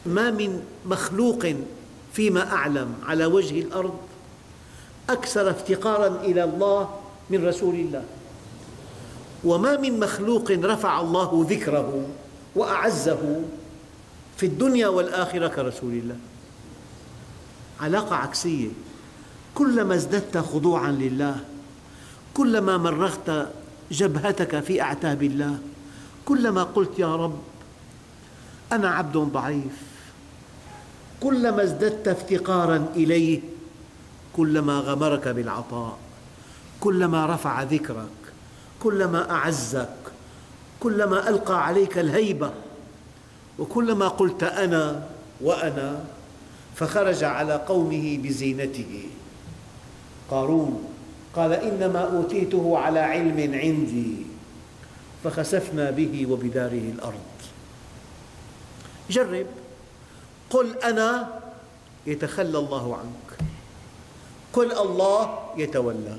ما من مخلوق فيما أعلم على وجه الأرض أكثر افتقاراً إلى الله من رسول الله، وما من مخلوق رفع الله ذكره وأعزه في الدنيا والآخرة كرسول الله. علاقة عكسية، كلما ازددت خضوعاً لله، كلما مرغت جبهتك في أعتاب الله، كلما قلت يا رب أنا عبد ضعيف، كلما ازددت افتقاراً إليه، كلما غمرك بالعطاء، كلما رفع ذكرك، كلما أعزك، كلما ألقى عليك الهيبة، وكلما قلت أنا وأنا، فخرج على قومه بزينته. قارون قال إنما أوتيته على علم عندي فخسفنا به وبداره الأرض. جرب، قل أنا يتخلى الله عنك، قل الله يتولاك.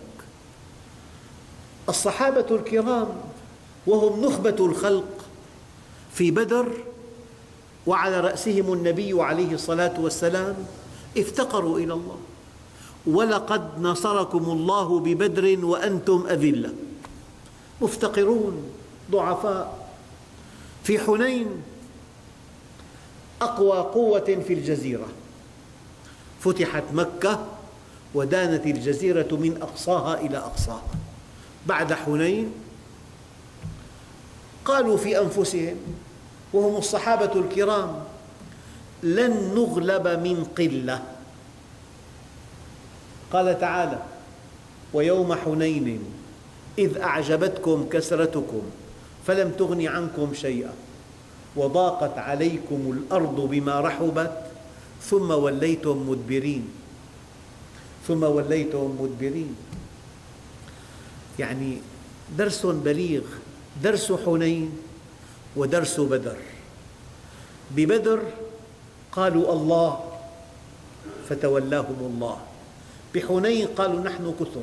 الصحابة الكرام وهم نخبة الخلق في بدر وعلى رأسهم النبي عليه الصلاة والسلام افتقروا إلى الله. ولقد نصركم الله ببدر وأنتم أذلة، مفتقرون ضعفاء. في حنين أقوى قوة في الجزيرة، فتحت مكة ودانت الجزيرة من أقصاها إلى أقصاها. بعد حنين قالوا في أنفسهم وهم الصحابة الكرام لن نغلب من قلة. قال تعالى ويوم حنين إذ أعجبتكم كثرتكم فلم تغن عنكم شيئا وضاقت عليكم الأرض بما رحبت ثم وليتم مدبرين. ثم وليتم مدبرين، يعني درس بليغ، درس حنين ودرس بدر. ببدر قالوا الله فتولاهم الله، بحنين قالوا نحن كثر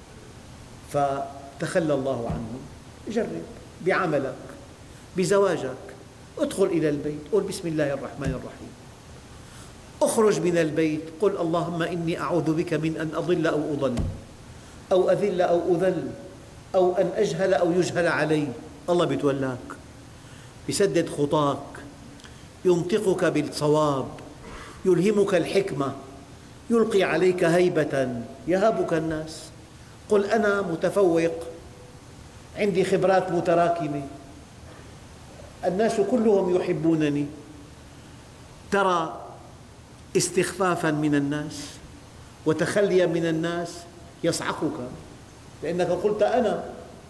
فتخلى الله عنهم. جرب بعملك، بزواجك، ادخل إلى البيت قل بسم الله الرحمن الرحيم، اخرج من البيت قل اللهم إني أعوذ بك من أن أضل أو أضل أو أذل أو أذل أو أن أجهل أو يجهل علي. الله بيتولاك، يسدد خطاك، ينطقك بالصواب، يلهمك الحكمة، يلقي عليك هيبة يهابك الناس. قل أنا متفوق، عندي خبرات متراكمة، الناس كلهم يحبونني. ترى استخفافاً من الناس وتخلياً من الناس يصعقك لأنك قلت أنا.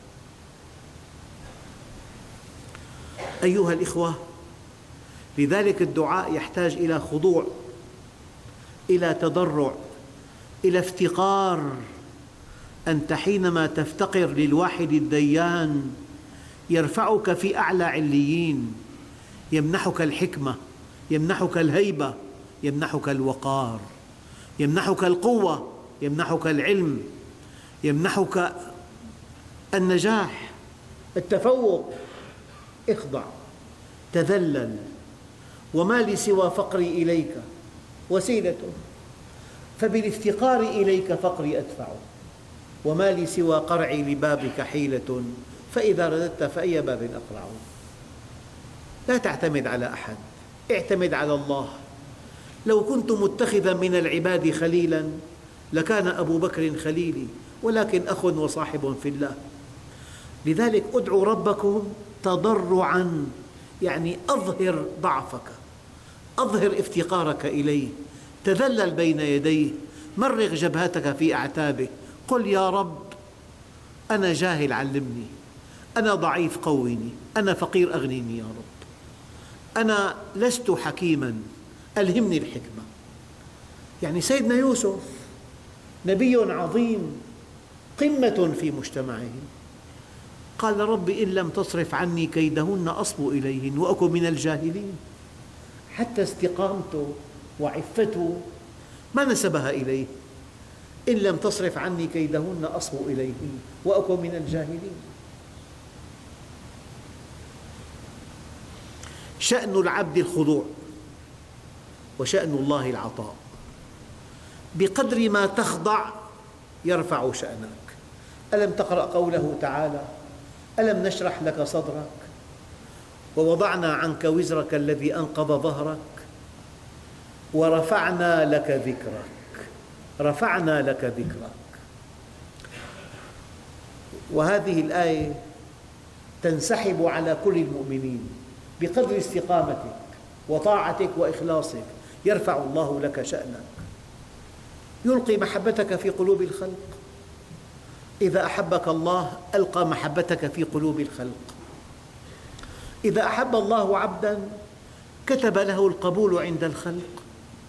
أيها الإخوة، لذلك الدعاء يحتاج إلى خضوع، إلى تضرع، إلى افتقار. أنت حينما تفتقر للواحد الديان يرفعك في أعلى عليين، يمنحك الحكمة، يمنحك الهيبة، يمنحك الوقار، يمنحك القوة، يمنحك العلم، يمنحك النجاح، التفوق. اخضع، تذلل. وما لي سوى فقري إليك وسيلة، فبالافتقار إليك فقري أدفع، وما لي سوى قرعي لبابك حيلة، فإذا رددت فأي باب أقرع. لا تعتمد على أحد، اعتمد على الله. لو كنت متخذا من العباد خليلا لكان أبو بكر خليلي، ولكن أخ وصاحب في الله. لذلك ادعوا ربكم تضرعا، يعني أظهر ضعفك، أظهر افتقارك إليه، تذلل بين يديه، مرغ جبهتك في أعتابه، قل يا رب أنا جاهل علمني، أنا ضعيف قوّني، أنا فقير أغنني يا رب، أنا لست حكيماً ألهمني الحكمة. يعني سيدنا يوسف نبي عظيم، قمة في مجتمعه، قال رب إن لم تصرف عني كيدهن أصب إليهن وأكن من الجاهلين. حتى استقامته وعفته ما نسبها إليه، إن لم تصرف عني كيدهن أصب إليهن وأكن من الجاهلين. شأن العبد الخضوع، وشأن الله العطاء. بقدر ما تخضع يرفع شأنك. ألم تقرأ قوله تعالى: ألم نشرح لك صدرك ووضعنا عنك وزرك الذي أنقض ظهرك ورفعنا لك ذكرك. رفعنا لك ذكرك. وهذه الآية تنسحب على كل المؤمنين بقدر استقامتك وطاعتك وإخلاصك يرفع الله لك شأنك، يلقي محبتك في قلوب الخلق. إذا أحبك الله ألقى محبتك في قلوب الخلق. إذا أحب الله عبداً كتب له القبول عند الخلق.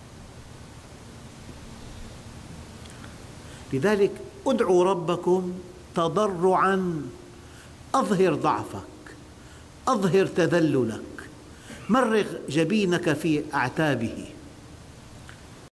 لذلك ادعوا ربكم تضرعاً، أظهر ضعفك، أظهر تذللك، مرغ جبينك في أعتابه،